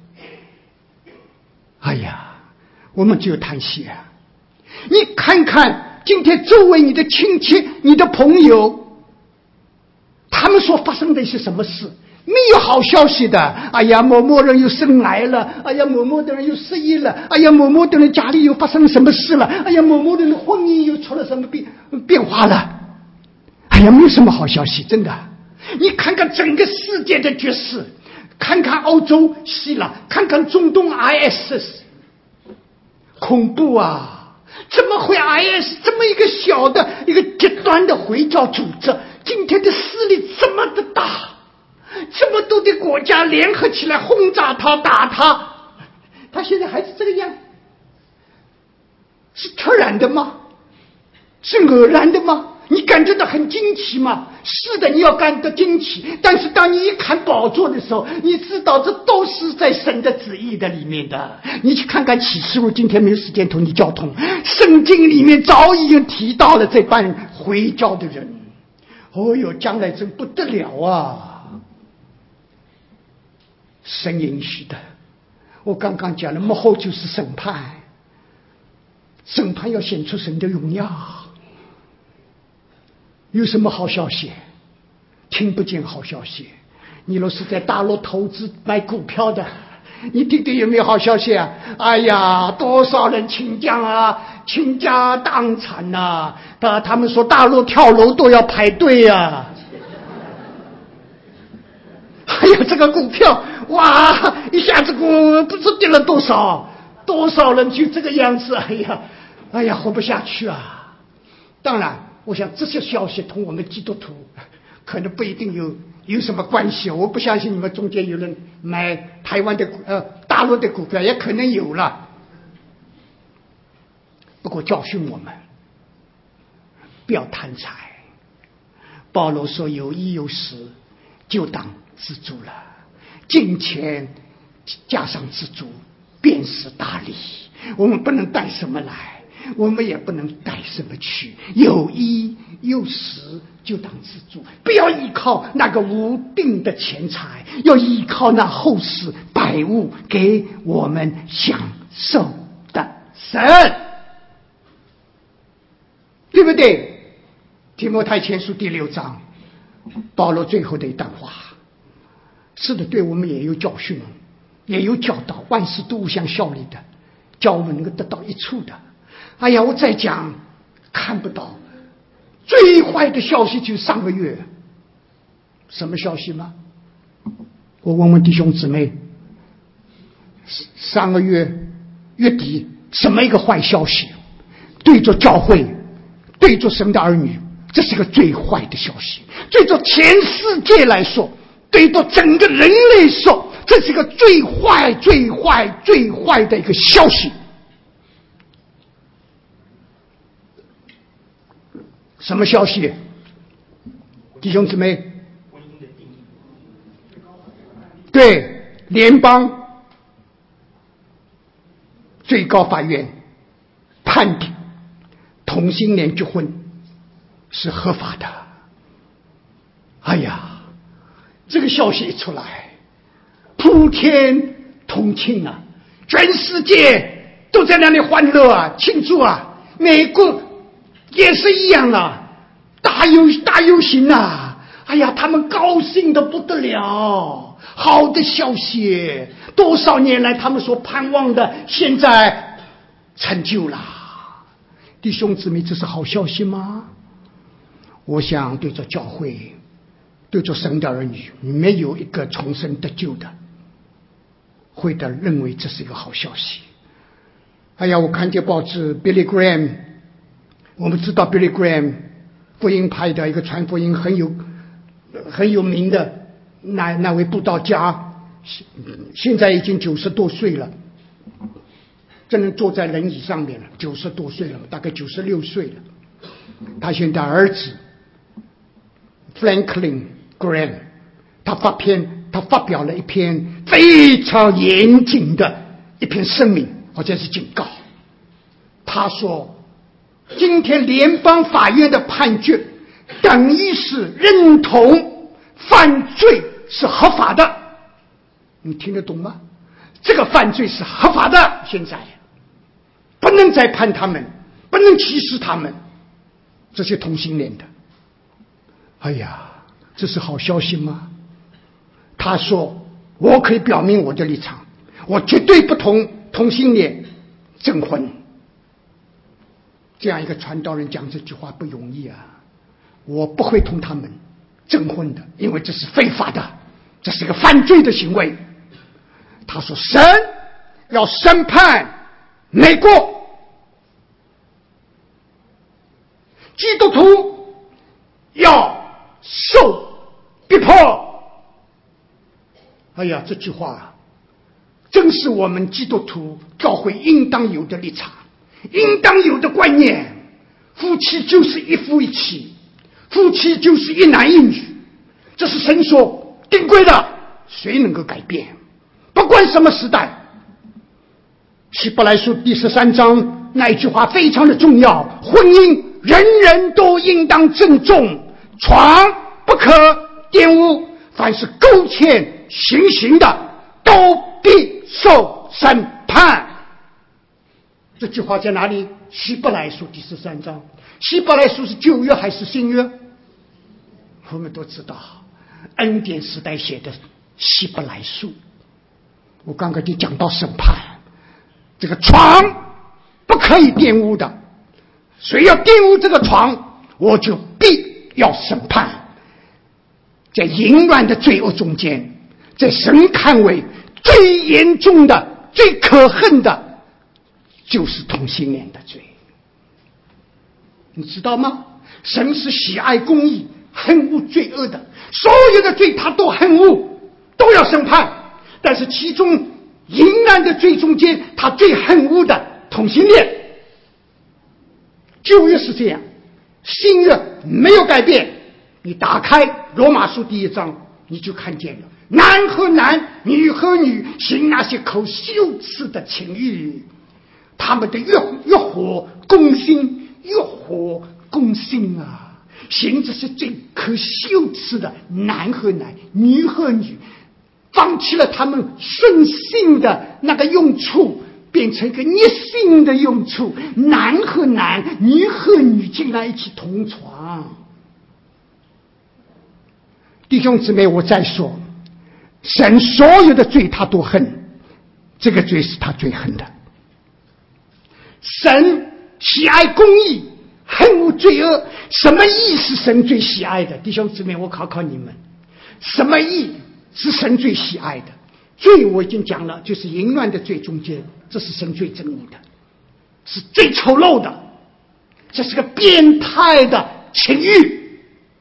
哎呀，我们只有叹息啊！你看看今天周围你的亲戚、你的朋友，他们所发生的一些什么事？没有好消息的。哎呀，某某人又生癌了，哎呀，某某的人又失业了，哎呀，某某的人家里又发生了什么事了，哎呀，某某的人婚姻又出了什么变化了。哎呀，没有什么好消息，真的。你看看整个世界的局势，看看欧洲希腊，看看中东 ISIS， 恐怖啊！怎么会 IS 这么一个小的一个极端的回教组织，今天的势力这么的大，这么多的国家联合起来轰炸他、打他，他现在还是这个样，是突然的吗？是偶然的吗？你感觉到很惊奇吗？是的，你要感到惊奇。但是当你一看宝座的时候，你知道这都是在神的旨意的里面的。你去看看启示录，今天没有时间同你交通，圣经里面早已经提到了这班回教的人。哦哟，将来真不得了啊！神允许的。我刚刚讲了，幕后就是审判，审判要显出神的荣耀。有什么好消息？听不见好消息。你若是在大陆投资买股票的，你听听有没有好消息啊？哎呀，多少人倾家啊，倾家荡产啊！他们说大陆跳楼都要排队啊！哎呀，这个股票哇，一下子不知跌了多少人就这个样子，哎呀，活不下去啊！当然。我想这些消息同我们基督徒可能不一定有什么关系。我不相信你们中间有人买台湾的大陆的股票，也可能有了。不过教训我们不要贪财。保罗说有衣有食就当知足了，金钱加上知足便是大利。我们不能带什么来，我们也不能带什么去，有衣有食就当知足，不要依靠那个无定的钱财，要依靠那后世百物给我们享受的神，对不对？提摩太前书第6章，保罗最后的一段话，是的，对我们也有教训，也有教导，万事都互相效力的，叫我们能够得到益处的。哎呀，我再讲看不到。最坏的消息就是上个月，什么消息吗？我问问弟兄姊妹，上个月月底什么一个坏消息对着教会对着神的儿女，这是个最坏的消息；对着全世界来说，对着整个人类说，这是个最坏、最坏、最坏的一个消息。什么消息？弟兄姊妹，对，联邦最高法院判定同性恋结婚是合法的。哎呀，这个消息一出来，普天同庆啊，全世界都在那里欢乐啊，庆祝啊，美国也是一样啊，大游行啊！哎呀，他们高兴得不得了，好的消息，多少年来他们所盼望的，现在成就了。弟兄姊妹，这是好消息吗？我想对着教会，对着神的儿女，没有一个重生得救的会的认为这是一个好消息。哎呀，我看见报纸 Billy Graham， 我们知道 Billy Graham 福音派的一个传福音很有名的那位布道家，现在已经90多岁了，真能坐在轮椅上面了，90多岁了，大概96岁了。他现在儿子 Franklin Graham， 他发表了一篇非常严谨的一篇声明，或者是警告。他说，今天联邦法院的判决等于是认同犯罪是合法的。你听得懂吗？这个犯罪是合法的，现在不能再判他们，不能歧视他们这些同性恋的。哎呀，这是好消息吗？他说，我可以表明我的立场，我绝对不同同性恋证婚。这样一个传道人讲这句话不容易啊！我不会同他们证婚的，因为这是非法的，这是个犯罪的行为。他说，神要审判美国，基督徒要受逼迫。哎呀，这句话正是我们基督徒教会应当有的立场，应当有的观念。夫妻就是一夫一妻，夫妻就是一男一女，这是神所定规的，谁能够改变？不管什么时代。希伯来书第13章那一句话非常的重要，婚姻人人都应当郑重，床不可玷污，凡是勾芡行刑的都必受审判。这句话在哪里？希伯来书第13章。希伯来书是旧约还是新约？我们都知道，恩典时代写的希伯来书。我刚刚就讲到审判，这个床不可以玷污的，谁要玷污这个床，我就必要审判。在淫乱的罪恶中间，在神看为最严重的、最可恨的，就是同性恋的罪。你知道吗？神是喜爱公义、恨恶罪恶的，所有的罪他都恨恶，都要审判。但是其中淫乱的罪中间，他最恨恶的同性恋。旧约是这样，新约没有改变。你打开罗马书第1章，你就看见了，男和男，女和女，行那些口羞耻的情欲，他们的欲火攻心，欲火攻心啊！行这些最可羞耻的男和男，女和女，放弃了他们顺性的那个用处，变成一个逆性的用处，男和男，女和女进来一起同床。弟兄姊妹，我再说，神所有的罪他都恨，这个罪是他最恨的。神喜爱公义，恨恶罪恶。什么义是神最喜爱的？弟兄姊妹，我考考你们，什么义是神最喜爱的？罪我已经讲了，就是淫乱的罪中间，这是神最憎恶的，是最丑陋的。 这是个变态的情欲，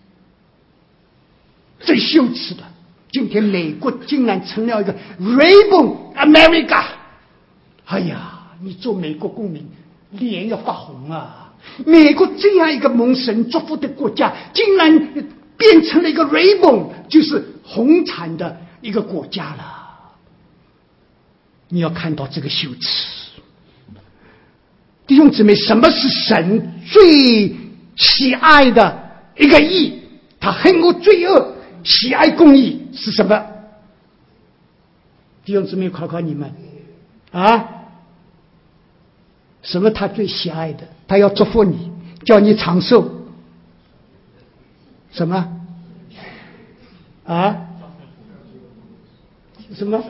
最羞耻的。今天美国竟然成了一个 Rainbow America， 哎呀，你做美国公民脸要发红啊！美国这样一个蒙神祝福的国家，竟然变成了一个 Rainbow， 就是红产的一个国家了。你要看到这个羞耻。弟兄姊妹，什么是神最喜爱的一个义？他恨恶罪恶，喜爱公义是什么？弟兄姊妹，考考你们啊！什么他最喜爱的？他要祝福你，叫你长寿。什么？啊？什么？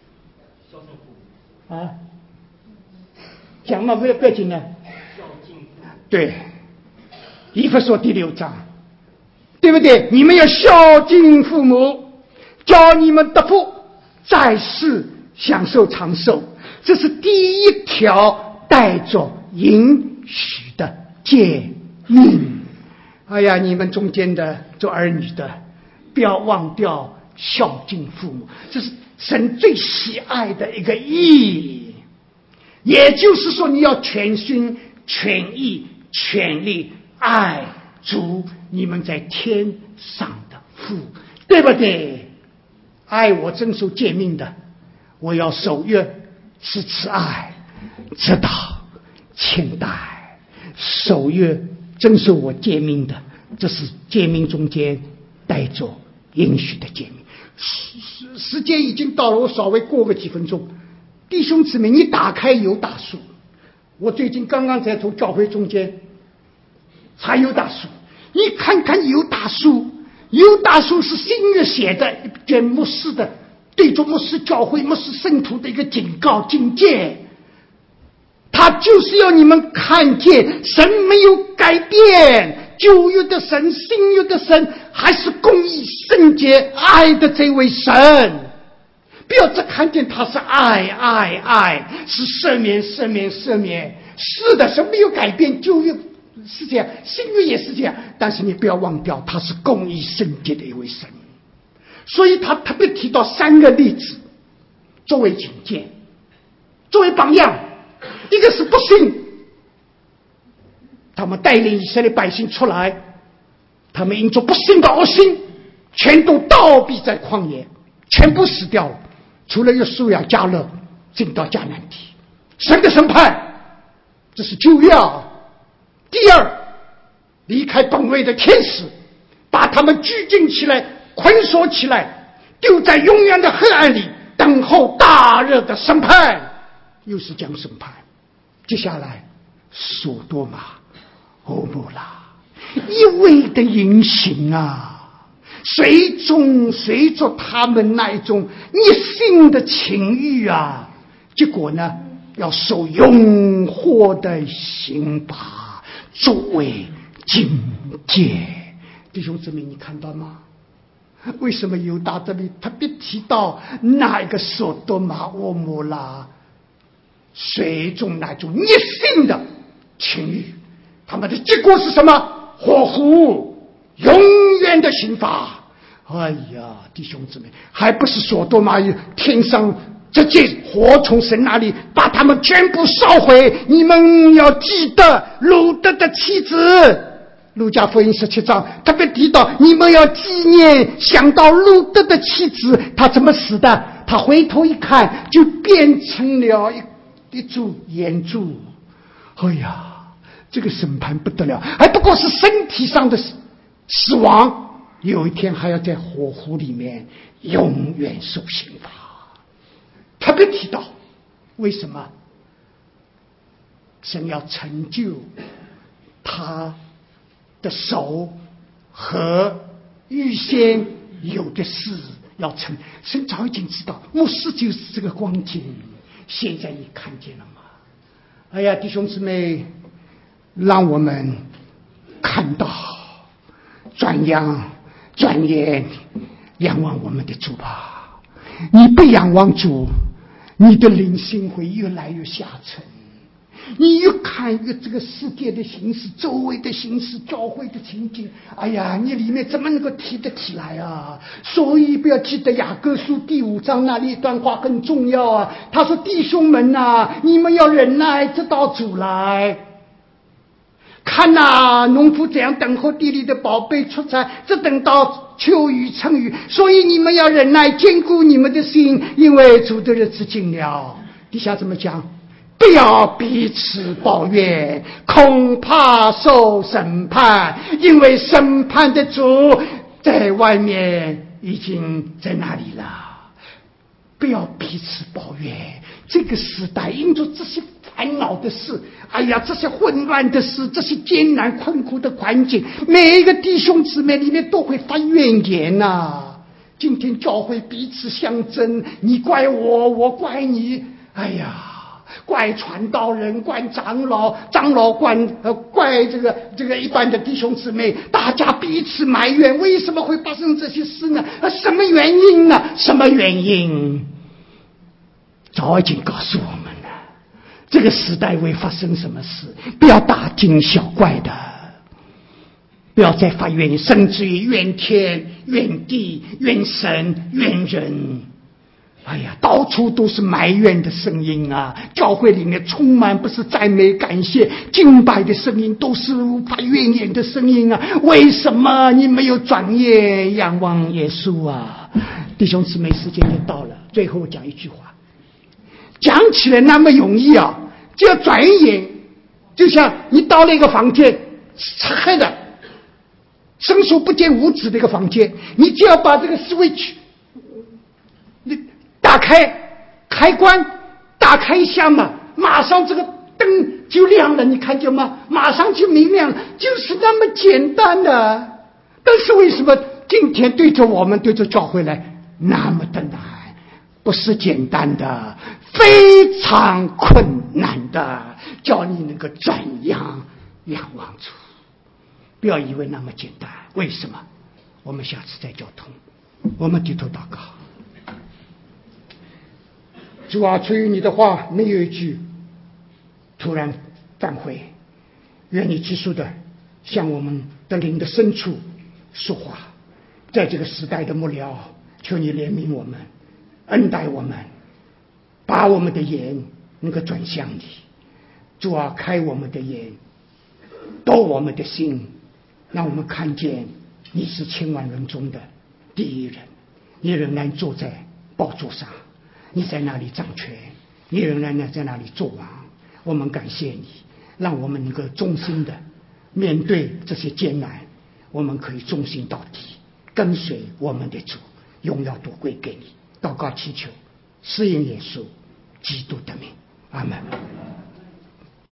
啊？讲嘛，不要紧呢。对，以弗所第6章，对不对？你们要孝敬父母，叫你们得福，在世享受长寿，这是第一条带着允许的诫命。哎呀，你们中间的做儿女的，不要忘掉孝敬父母，这是神最喜爱的一个义。也就是说，你要全心全意全力爱主你们在天上的父，对不对？爱我遵守诫命的，我要守约，是慈爱，知道谦待，守约遵守我诫命的，这是诫命中间带着允许的诫命。时间已经到了，我稍微过个几分钟。弟兄姊妹，你打开犹大书，我最近刚刚在从教会中间查犹大书，你看看犹大书，犹大书是新约写的一卷牧师的，对着牧师教会牧师圣徒的一个警告警戒，他就是要你们看见神没有改变，旧约的神新约的神还是公义圣洁爱的这位神。不要只看见他是爱，是赦免。是的，神没有改变，旧约是这样，新约也是这样，但是你不要忘掉他是公义圣洁的一位神。所以他特别提到3个例子作为警戒，作为榜样。一个是不信，他们带领以色列百姓出来，他们因着不信的恶心，全都倒闭在旷野，全部死掉了，除了约书亚迦勒进到迦南地。神的审判，这是旧约啊。第二，离开本位的天使把他们拘禁起来，捆锁起来，丢在永远的黑暗里，等候大热的审判。又是讲审判。接下来索多玛蛾摩拉一味的淫行啊，随着他们那一种逆性的情欲啊，结果呢要受永火的刑罚作为警戒。弟兄姊妹，你看到吗？为什么犹大这里特别提到那一个索多玛蛾摩拉随中那种逆性的情欲，他们的结果是什么？火湖，永远的刑罚。哎呀，弟兄姊妹，还不是索多玛天上直接火从神那里把他们全部烧毁。你们要记得路德的妻子，路加福音17章特别提到，你们要纪念，想到路德的妻子他怎么死的，他回头一看就变成了一株岩柱。哎呀，这个审判不得了，还不过是身体上的死亡，有一天还要在火湖里面永远受刑罚。特别提到为什么神要成就他的手和预先有的事要成，神早已经知道，牧师就是这个光景，现在你看见了吗？哎呀，弟兄姊妹，让我们看到转眼仰望我们的主吧。你不仰望主，你的灵性会越来越下沉。 你越看越这个世界的形势，周围的形势，教会的情景，哎呀，你里面怎么能够提得起来啊？所以不要记得雅各书第5章那里一段话很重要啊。他说：“弟兄们呐，你们要忍耐，直到主来。看呐，农夫怎样等候地里的宝贝出产，只等到秋雨成雨。所以你们要忍耐，坚固你们的心，因为主的日子近了。”底下怎么讲？不要彼此抱怨，恐怕受审判，因为审判的主在外面已经在那里了。不要彼此抱怨，这个时代因着这些烦恼的事，哎呀，这些混乱的事，这些艰难困苦的环境，每一个弟兄姊妹里面都会发怨言啊。今天教会彼此相争，你怪我，我怪你，哎呀，怪传道人，怪长老，长老怪这个一般的弟兄姊妹，大家彼此埋怨，为什么会发生这些事呢？什么原因呢？什么原因？早已经告诉我们了，这个时代会发生什么事，不要大惊小怪的，不要再发怨言，甚至于怨天怨地怨神怨人。哎呀，到处都是埋怨的声音啊！教会里面充满不是赞美感谢敬拜的声音，都是发怨言的声音啊！为什么你没有转念仰望耶稣啊？弟兄姊妹，时间就到了，最后讲一句话，讲起来那么容易啊，只要转眼，就像你到了一个房间，黑的伸手不见五指的一个房间，你只要把这个 switch打开开关，打开一下嘛，马上这个灯就亮了，你看见吗？马上就明亮了，就是那么简单的。但是为什么今天对着我们对着教会来那么的难？不是简单的，非常困难的，叫你能够怎样仰望主。不要以为那么简单，为什么？我们下次再交通，我们低头祷告。主啊，出于你的话没有一句突然返回，愿你急速的向我们的灵的深处说话。在这个时代的末了，求你怜悯我们，恩待我们，把我们的眼能够转向你。主啊，开我们的眼，抖我们的心，让我们看见你是千万人中的第一人，你仍然坐在宝座上，你在那里掌权，你仍然在那里作王。我们感谢你，让我们能够忠心的面对这些艰难，我们可以忠心到底，跟随我们的主，荣耀都归给你。祷告祈求，是因耶稣基督的名，阿们。